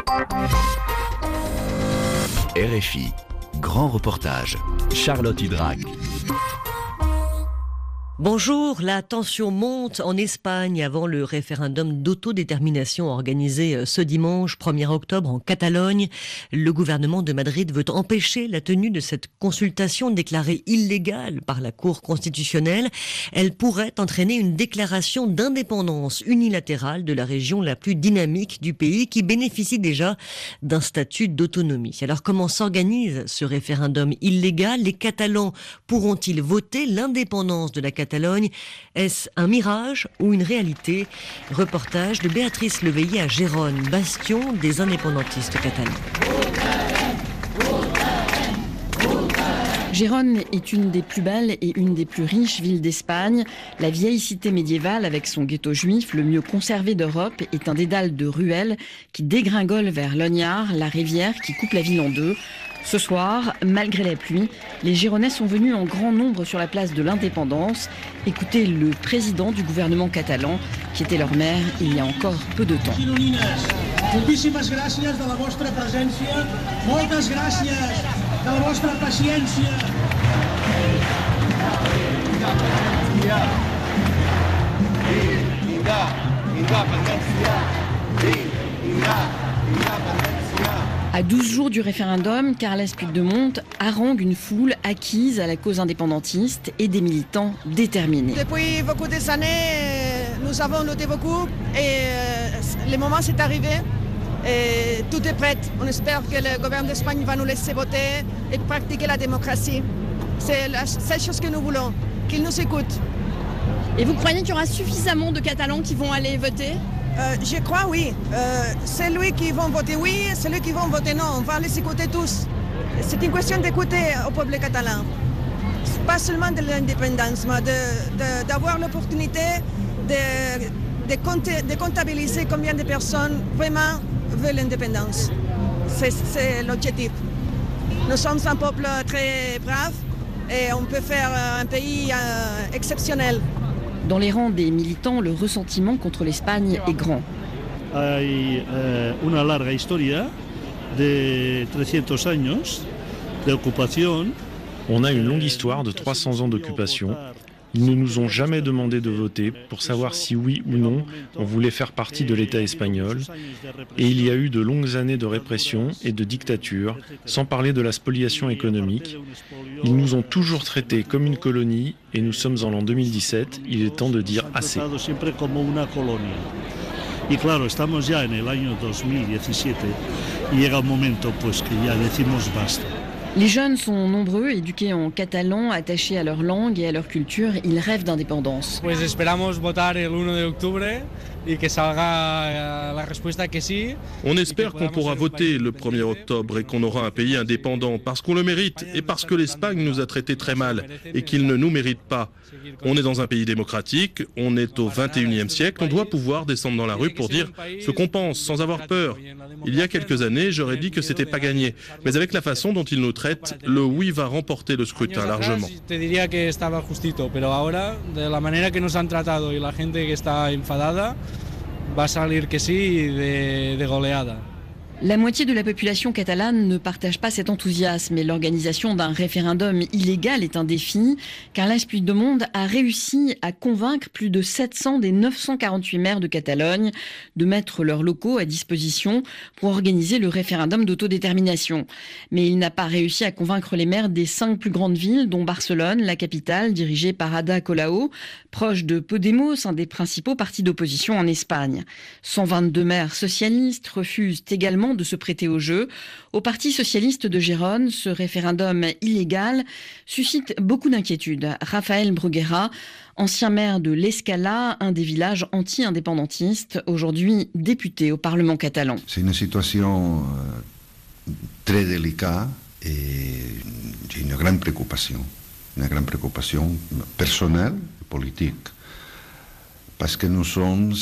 RFI, grand reportage, Charlotte Hydrac. Bonjour, la tension monte en Espagne avant le référendum d'autodétermination organisé ce dimanche 1er octobre en Catalogne. Le gouvernement de Madrid veut empêcher la tenue de cette consultation déclarée illégale par la Cour constitutionnelle. Elle pourrait entraîner une déclaration d'indépendance unilatérale de la région la plus dynamique du pays qui bénéficie déjà d'un statut d'autonomie. Alors comment s'organise ce référendum illégal ? Les Catalans pourront-ils voter l'indépendance de la Catalogne ? Est-ce un mirage ou une réalité ? Reportage de Béatrice Leveillé à Gérone, bastion des indépendantistes catalans. Gérone est une des plus belles et une des plus riches villes d'Espagne. La vieille cité médiévale avec son ghetto juif, le mieux conservé d'Europe, est un dédale de ruelles qui dégringole vers l'Oñar, la rivière qui coupe la ville en deux. Ce soir, malgré la pluie, les Gironnais sont venus en grand nombre sur la place de l'Indépendance écouter le président du gouvernement catalan, qui était leur maire il y a encore peu de temps. Moltíssimes gràcies de la vostra presència, moltes gràcies de la vostra paciència. À 12 jours du référendum, Carles Puigdemont harangue une foule acquise à la cause indépendantiste et des militants déterminés. Depuis beaucoup d'années, nous avons lutté beaucoup et le moment s'est arrivé. Et tout est prêt. On espère que le gouvernement d'Espagne va nous laisser voter et pratiquer la démocratie. C'est la seule chose que nous voulons, qu'ils nous écoutent. Et vous croyez qu'il y aura suffisamment de Catalans qui vont aller voter ? Je crois oui. Celui qui vont voter oui, celui qui vont voter non. On va les écouter tous. C'est une question d'écouter au peuple catalan. Pas seulement de l'indépendance, mais d'avoir l'opportunité de comptabiliser combien de personnes vraiment veulent l'indépendance. C'est l'objectif. Nous sommes un peuple très brave et on peut faire un pays exceptionnel. Dans les rangs des militants, le ressentiment contre l'Espagne est grand. Hay una larga historia de 300 años de ocupación. On a une longue histoire de 300 ans d'occupation. Ils ne nous ont jamais demandé de voter pour savoir si oui ou non on voulait faire partie de l'État espagnol. Et il y a eu de longues années de répression et de dictature, sans parler de la spoliation économique. Ils nous ont toujours traités comme une colonie et nous sommes en l'an 2017. Il est temps de dire assez. Y claro, estamos ya en el año 2017 y llega un momento pues que ya decimos basta. Les jeunes sont nombreux, éduqués en catalan, attachés à leur langue et à leur culture. Ils rêvent d'indépendance. Pues esperamos votar el 1 de octubre y que salga la respuesta que sí. On espère qu'on pourra voter le 1er octobre et qu'on aura un pays indépendant parce qu'on le mérite et parce que l'Espagne nous a traités très mal et qu'il ne nous mérite pas. On est dans un pays démocratique, on est au 21e siècle, on doit pouvoir descendre dans la rue pour dire ce qu'on pense sans avoir peur. Il y a quelques années, j'aurais dit que c'était pas gagné, mais avec la façon dont ils nous traitent, le oui va remporter le scrutin largement. Te diría que estaba justito, pero ahora de la manera que nos han tratado y la gente que está enfadada, va a salir que sí de goleada. La moitié de la population catalane ne partage pas cet enthousiasme et l'organisation d'un référendum illégal est un défi. Carles Puigdemont a réussi à convaincre plus de 700 des 948 maires de Catalogne de mettre leurs locaux à disposition pour organiser le référendum d'autodétermination. Mais il n'a pas réussi à convaincre les maires des 5 plus grandes villes, dont Barcelone, la capitale, dirigée par Ada Colau, proche de Podemos, un des principaux partis d'opposition en Espagne. 122 maires socialistes refusent également de se prêter au jeu. Au Parti socialiste de Gérone, ce référendum illégal suscite beaucoup d'inquiétudes. Rafael Bruguera, ancien maire de l'Escala, un des villages anti-indépendantistes, aujourd'hui député au Parlement catalan. C'est une situation très délicate et j'ai une grande préoccupation personnelle et politique, parce que nous sommes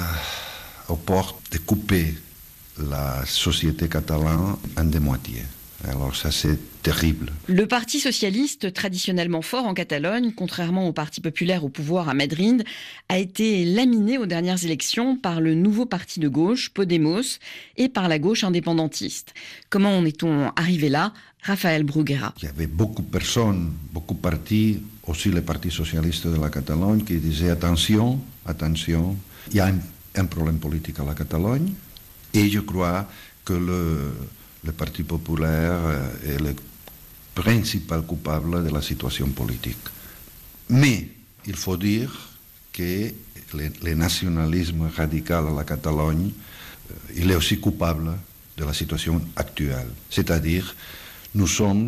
aux portes de couper la société catalane en deux moitiés. Alors ça, c'est terrible. Le Parti socialiste, traditionnellement fort en Catalogne, contrairement au Parti populaire au pouvoir à Madrid, a été laminé aux dernières élections par le nouveau parti de gauche, Podemos, et par la gauche indépendantiste. Comment en est-on arrivé là ? Rafael Bruguera. Il y avait beaucoup de personnes, beaucoup de partis, aussi le Parti socialiste de la Catalogne, qui disaient attention, il y a un problème politique à la Catalogne, et je crois que le Parti populaire est le principal coupable de la situation politique. Mais il faut dire que le nationalisme radical à la Catalogne, il est aussi coupable de la situation actuelle. C'est-à-dire, nous sommes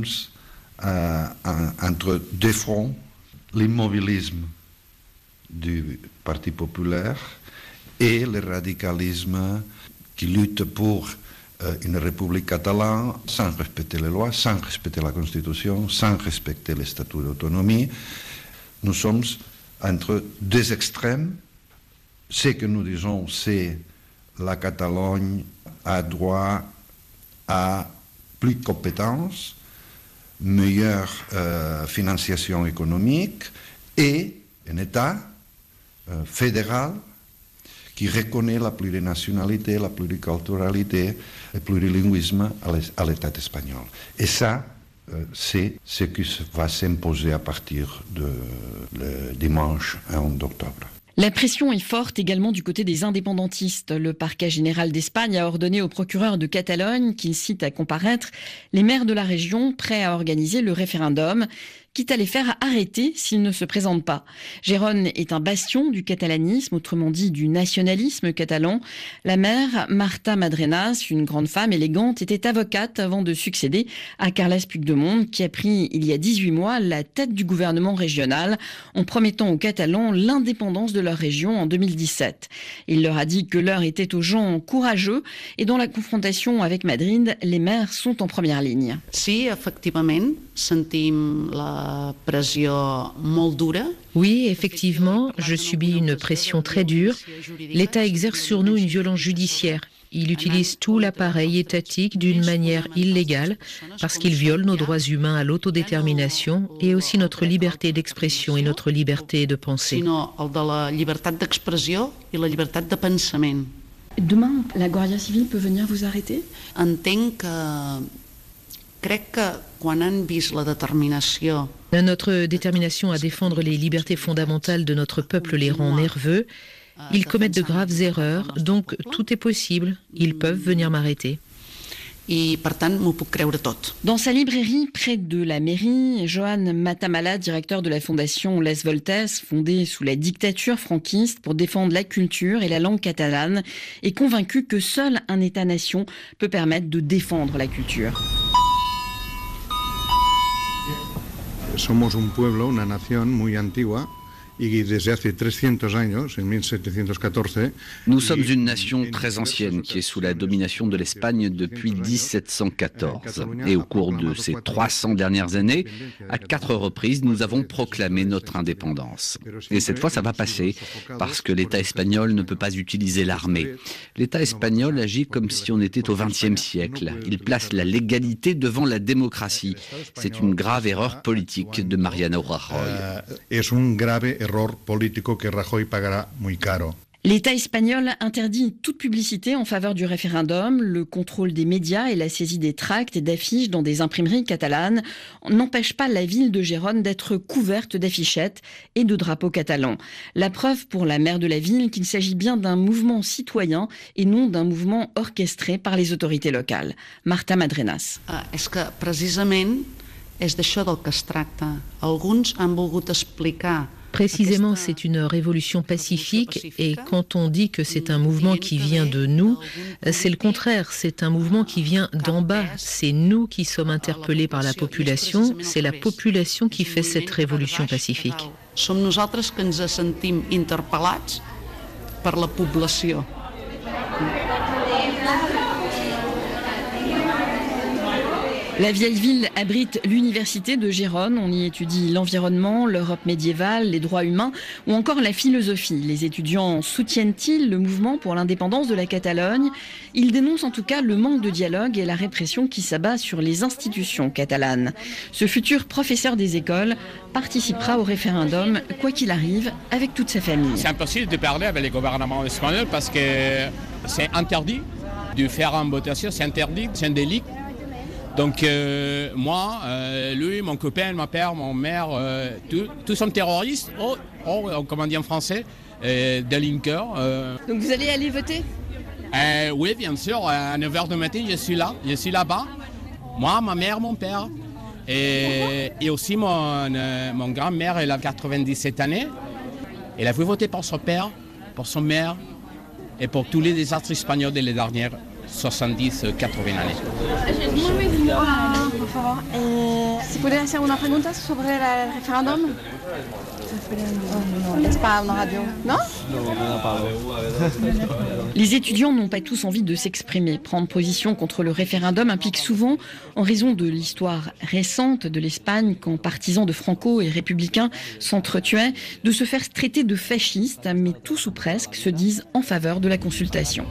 entre deux fronts, l'immobilisme du Parti populaire et le radicalisme qui lutte pour une république catalane sans respecter les lois, sans respecter la Constitution, sans respecter les statuts d'autonomie. Nous sommes entre deux extrêmes. Ce que nous disons, c'est la Catalogne a droit à plus de compétences, meilleure financiation économique et un État fédéral qui reconnaît la plurinationalité, la pluriculturalité, le plurilinguisme à l'État espagnol. Et ça, c'est ce qui va s'imposer à partir le dimanche 1 octobre. La pression est forte également du côté des indépendantistes. Le parquet général d'Espagne a ordonné au procureur de Catalogne qu'il cite à comparaître les maires de la région prêts à organiser le référendum, quitte à les faire arrêter s'ils ne se présentent pas. Gérone est un bastion du catalanisme, autrement dit du nationalisme catalan. La maire, Marta Madrenas, une grande femme élégante, était avocate avant de succéder à Carles Puigdemont, qui a pris il y a 18 mois la tête du gouvernement régional en promettant aux Catalans l'indépendance de leur région en 2017. Il leur a dit que l'heure était aux gens courageux et dans la confrontation avec Madrid, les maires sont en première ligne. Sí, efectivament, sentim la pressió molt dura. Oui, effectivement, je subis une pression très dure. L'État exerce sur nous une violence judiciaire. Il utilise tout l'appareil étatique d'une manière illégale parce qu'il viole nos droits humains à l'autodétermination et aussi notre liberté d'expression et notre liberté de penser. Sinó el de la llibertat d'expressió i la llibertat de pensament. Demain, la Guardia Civile peut venir vous arrêter ? Entenc que crec que quan han vist la determinació. Notre détermination à défendre les libertés fondamentales de notre peuple les rend nerveux. Ils commettent de graves erreurs, donc tout est possible. Ils peuvent venir m'arrêter. I, per tant, m'ho puc creure tot. Dans sa librairie, près de la mairie, Joan Matamala, directeur de la fondation Les Voltes, fondée sous la dictature franquiste pour défendre la culture et la langue catalane, est convaincu que seul un État-nation peut permettre de défendre la culture. Somos un pueblo, una nación muy antigua. Nous sommes une nation très ancienne qui est sous la domination de l'Espagne depuis 1714. Et au cours de ces 300 dernières années, à 4 reprises, nous avons proclamé notre indépendance. Et cette fois, ça va passer parce que l'État espagnol ne peut pas utiliser l'armée. L'État espagnol agit comme si on était au XXe siècle. Il place la légalité devant la démocratie. C'est une grave erreur politique de Mariano Rajoy. Error político que Rajoy pagará muy caro. L'État espagnol interdit toute publicité en faveur du référendum. Le contrôle des médias et la saisie des tracts et d'affiches dans des imprimeries catalanes n'empêchent pas la ville de Gérone d'être couverte d'affichettes et de drapeaux catalans. La preuve pour la maire de la ville qu'il s'agit bien d'un mouvement citoyen et non d'un mouvement orchestré par les autorités locales. Marta Madrenas. És que precisament és d'això del que es tracta. Alguns han volgut explicar. Précisément, c'est une révolution pacifique et quand on dit que c'est un mouvement qui vient de nous, c'est le contraire, c'est un mouvement qui vient d'en bas. C'est nous qui sommes interpellés par la population, c'est la population qui fait cette révolution pacifique. Som nosaltres que ens sentim interpel·lats per la població. La vieille ville abrite l'université de Gérone. On y étudie l'environnement, l'Europe médiévale, les droits humains ou encore la philosophie. Les étudiants soutiennent-ils le mouvement pour l'indépendance de la Catalogne? Ils dénoncent en tout cas le manque de dialogue et la répression qui s'abat sur les institutions catalanes. Ce futur professeur des écoles participera au référendum, quoi qu'il arrive, avec toute sa famille. C'est impossible de parler avec le gouvernement espagnol parce que c'est interdit de faire une votation, c'est interdit, c'est un délit. Donc moi, lui, mon copain, mon père, mon mère, tous sont terroristes, comme on dit en français, délinqueurs. Donc vous allez aller voter? Oui, bien sûr, à 9h du matin, je suis là-bas. Moi, ma mère, mon père. Et aussi mon grand-mère, elle a 97 années. Elle a voulu voter pour son père, pour son mère et pour tous les désastres espagnols des dernières 70-80 années. Por favor, ¿se puede hacer una pregunta sobre el referéndum? C'est pas une radio, non? Les étudiants n'ont pas tous envie de s'exprimer. Prendre position contre le référendum implique souvent, en raison de l'histoire récente de l'Espagne, quand partisans de Franco et républicains s'entretuaient, de se faire traiter de fascistes, mais tous ou presque se disent en faveur de la consultation.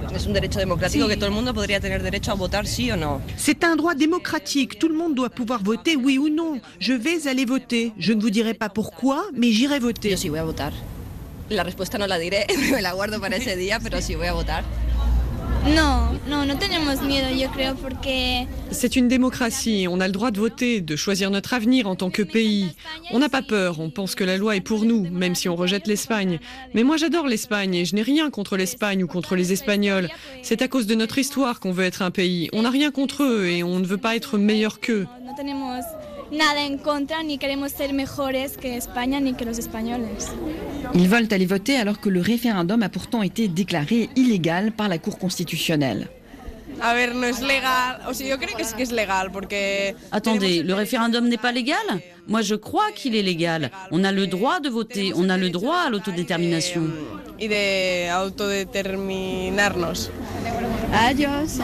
C'est un droit démocratique. Tout le monde doit pouvoir voter, oui ou non. Je vais aller voter. Je ne vous dirai pas pourquoi, mais j'irai voter. Yo sí voy a votar. La respuesta no la diré, me la guardo para ese día, pero sí voy a votar. No tenemos miedo, yo creo, porque... C'est une démocratie, on a le droit de voter, de choisir notre avenir en tant que pays. On n'a pas peur, on pense que la loi est pour nous, même si on rejette l'Espagne. Mais moi j'adore l'Espagne et je n'ai rien contre l'Espagne ou contre les Espagnols. C'est à cause de notre histoire qu'on veut être un pays. On n'a rien contre eux et on ne veut pas être meilleur qu'eux. No tenemos nada en contra, ni queremos ser mejores que España ni que los españoles. Ils veulent aller voter alors que le référendum a pourtant été déclaré illégal par la Cour constitutionnelle. A ver, no es legal. O sea, yo creo que sí que es legal porque... Attendez, le référendum n'est pas légal? Moi, je crois qu'il est légal. On a le droit de voter, on a le droit à l'autodétermination. Y de autodeterminarnos. Adios.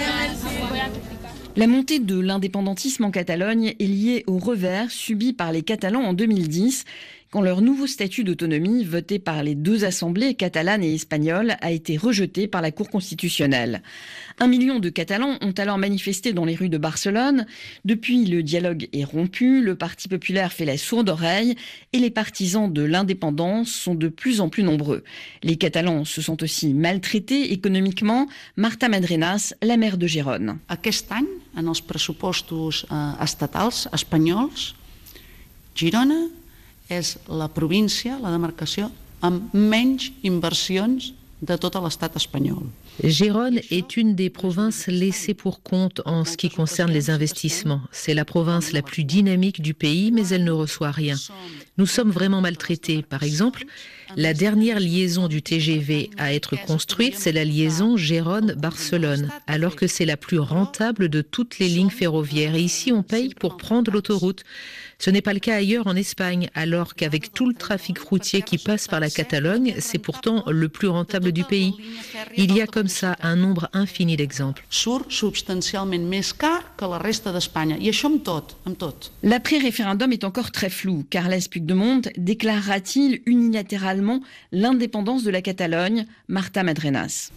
La montée de l'indépendantisme en Catalogne est liée au revers subi par les Catalans en 2010, quand leur nouveau statut d'autonomie, voté par les deux assemblées catalanes et espagnoles, a été rejeté par la Cour constitutionnelle. 1 million de Catalans ont alors manifesté dans les rues de Barcelone. Depuis, le dialogue est rompu, le Parti populaire fait la sourde oreille et les partisans de l'indépendance sont de plus en plus nombreux. Les Catalans se sont aussi maltraités économiquement. Marta Madrenas, la maire de Gérone. Aquest any, en els pressupostos estatals espanyols, Girona és la província, la demarcació, amb menys inversions de tot l'estat espanyol. Gérone est une des provinces laissées pour compte en ce qui concerne les investissements. C'est la province la plus dynamique du pays, mais elle ne reçoit rien. Nous sommes vraiment maltraités. Par exemple, la dernière liaison du TGV à être construite, c'est la liaison Gérone-Barcelone, alors que c'est la plus rentable de toutes les lignes ferroviaires. Et ici, on paye pour prendre l'autoroute. Ce n'est pas le cas ailleurs en Espagne, alors qu'avec tout le trafic routier qui passe par la Catalogne, c'est pourtant le plus rentable du pays. Il y a comme ça un nombre infini d'exemples. Surt substancialment més car que la resta d'Espanya. I això amb tot. L'après-référendum est encore très flou. Carles Puigdemont déclarera-t-il unilatéralement l'indépendance de la Catalogne? Marta Madrenas.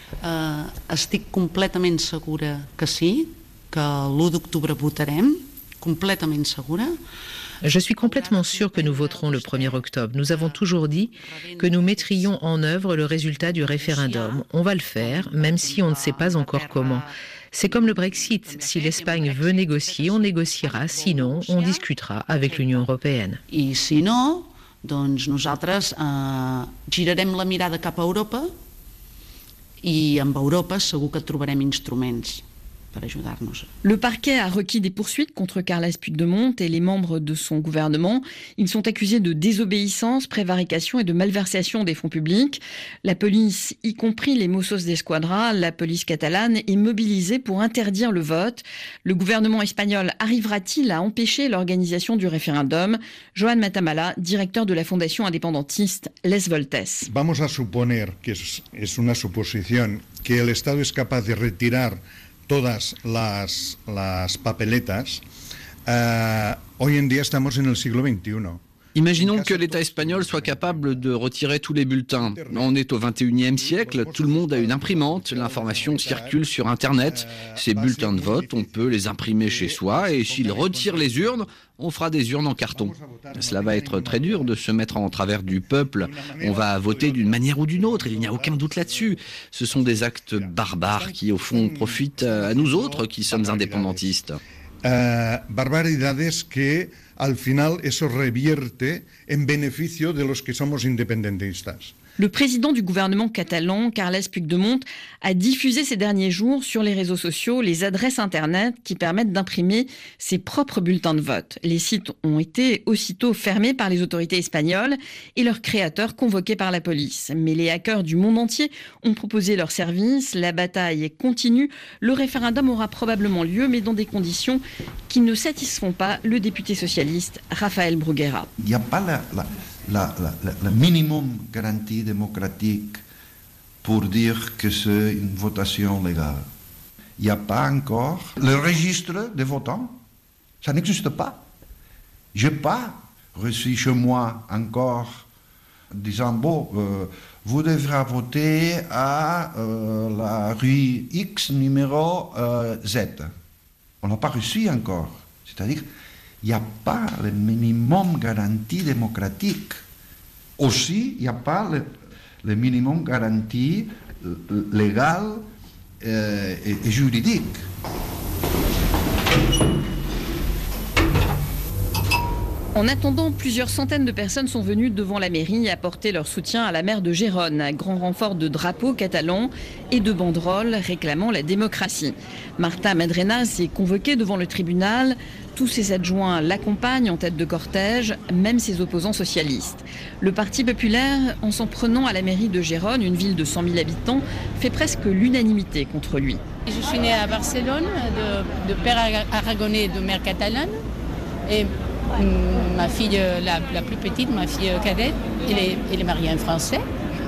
Estic completament segura que sí, que l'1 d'octubre votarem, completament segura. Je suis complètement sûre que nous voterons le 1er octobre. Nous avons toujours dit que nous mettrions en œuvre le résultat du référendum. On va le faire, même si on ne sait pas encore comment. C'est comme le Brexit. Si l'Espagne veut négocier, on négociera. Sinon, on discutera avec l'Union européenne. I si no, doncs nosaltres girarem la mirada cap a Europa i amb Europa segur que trobarem instruments. Le parquet a requis des poursuites contre Carles Puigdemont et les membres de son gouvernement. Ils sont accusés de désobéissance, prévarication et de malversation des fonds publics. La police, y compris les Mossos d'Esquadra, la police catalane, est mobilisée pour interdire le vote. Le gouvernement espagnol arrivera-t-il à empêcher l'organisation du référendum? Joan Matamala, directeur de la fondation indépendantiste Les Voltes. Vamos a suponer que es una suposición que el Estado es capaz de retirar todas las papeletas, hoy en día estamos en el siglo XXI. Imaginons que l'État espagnol soit capable de retirer tous les bulletins. On est au XXIe siècle, tout le monde a une imprimante, l'information circule sur Internet. Ces bulletins de vote, on peut les imprimer chez soi et s'ils retirent les urnes, on fera des urnes en carton. Cela va être très dur de se mettre en travers du peuple. On va voter d'une manière ou d'une autre, il n'y a aucun doute là-dessus. Ce sont des actes barbares qui, au fond, profitent à nous autres qui sommes indépendantistes. Barbaridades que al final eso revierte en beneficio de los que somos independentistas. Le président du gouvernement catalan, Carles Puigdemont, a diffusé ces derniers jours sur les réseaux sociaux les adresses Internet qui permettent d'imprimer ses propres bulletins de vote. Les sites ont été aussitôt fermés par les autorités espagnoles et leurs créateurs convoqués par la police. Mais les hackers du monde entier ont proposé leurs services. La bataille continue. Le référendum aura probablement lieu, mais dans des conditions qui ne satisfont pas le député socialiste Rafael Bruguera. Il n'y a pas le minimum garantie démocratique pour dire que c'est une votation légale. Il n'y a pas encore le registre des votants. Ça n'existe pas. Je n'ai pas reçu chez moi encore disant bon, vous devrez voter à la rue X numéro Z. On n'a pas reçu encore. C'est-à-dire il n'y a pas le minimum garantie démocratique. Aussi, il n'y a pas le minimum garantie légal et juridique. En attendant, plusieurs centaines de personnes sont venues devant la mairie apporter leur soutien à la maire de Gérone, à grand renfort de drapeaux catalans et de banderoles réclamant la démocratie. Marta Madrenas est convoquée devant le tribunal. Tous ses adjoints l'accompagnent en tête de cortège, même ses opposants socialistes. Le Parti populaire, en s'en prenant à la mairie de Gérone, une ville de 100 000 habitants, fait presque l'unanimité contre lui. Je suis née à Barcelone, de père aragonais et de mère catalane. Et ma fille, la plus petite, ma fille cadette, elle est mariée à un Français.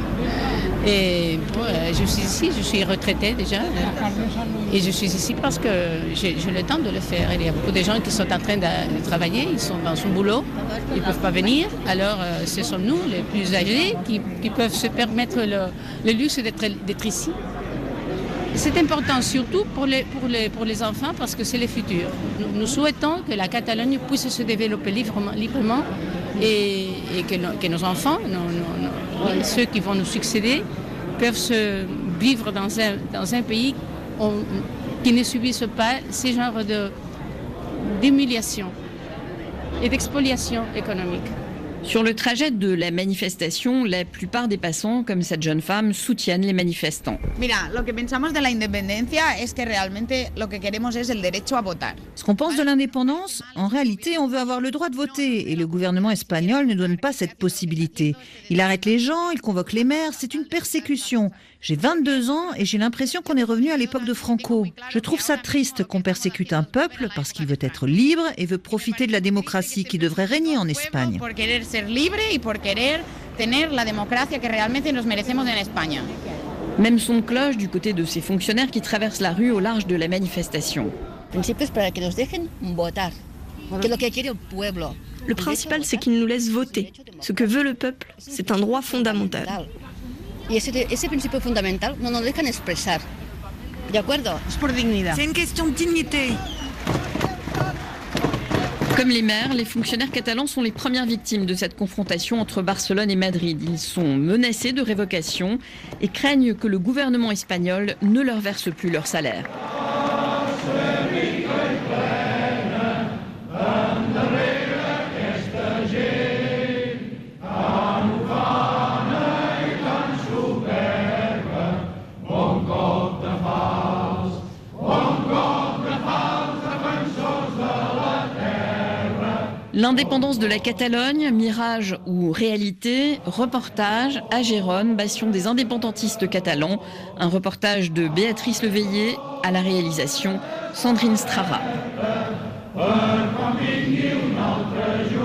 Et bon, je suis ici, je suis retraitée déjà. Et je suis ici parce que j'ai le temps de le faire. Il y a beaucoup de gens qui sont en train de travailler, ils sont dans son boulot, ils ne peuvent pas venir. Alors ce sont nous, les plus âgés, qui peuvent se permettre le luxe d'être ici. C'est important surtout pour les enfants parce que c'est le futur. Nous souhaitons que la Catalogne puisse se développer librement et que nos enfants, ceux qui vont nous succéder, peuvent se vivre dans un pays qui ne subisse pas ces genres d'humiliation et d'expoliation économique. Sur le trajet de la manifestation, la plupart des passants, comme cette jeune femme, soutiennent les manifestants. Mira, lo que pensamos de la independencia es que realmente lo que queremos es el derecho a votar. Ce qu'on pense de l'indépendance, en réalité, on veut avoir le droit de voter et le gouvernement espagnol ne donne pas cette possibilité. Il arrête les gens, il convoque les maires, c'est une persécution. J'ai 22 ans et j'ai l'impression qu'on est revenu à l'époque de Franco. Je trouve ça triste qu'on persécute un peuple parce qu'il veut être libre et veut profiter de la démocratie qui devrait régner en Espagne. Por querer ser libre y por querer tener la democracia que realmente nos merecemos en España. Même son de cloche du côté de ces fonctionnaires qui traversent la rue au large de la manifestation. Le principal, c'est qu'ils nous laissent voter. Ce que veut le peuple, c'est un droit fondamental. C'est une question de dignité. Comme les maires, les fonctionnaires catalans sont les premières victimes de cette confrontation entre Barcelone et Madrid. Ils sont menacés de révocation et craignent que le gouvernement espagnol ne leur verse plus leur salaire. L'indépendance de la Catalogne, mirage ou réalité, reportage à Gérone, bastion des indépendantistes catalans. Un reportage de Béatrice Leveillé, à la réalisation Sandrine Strara.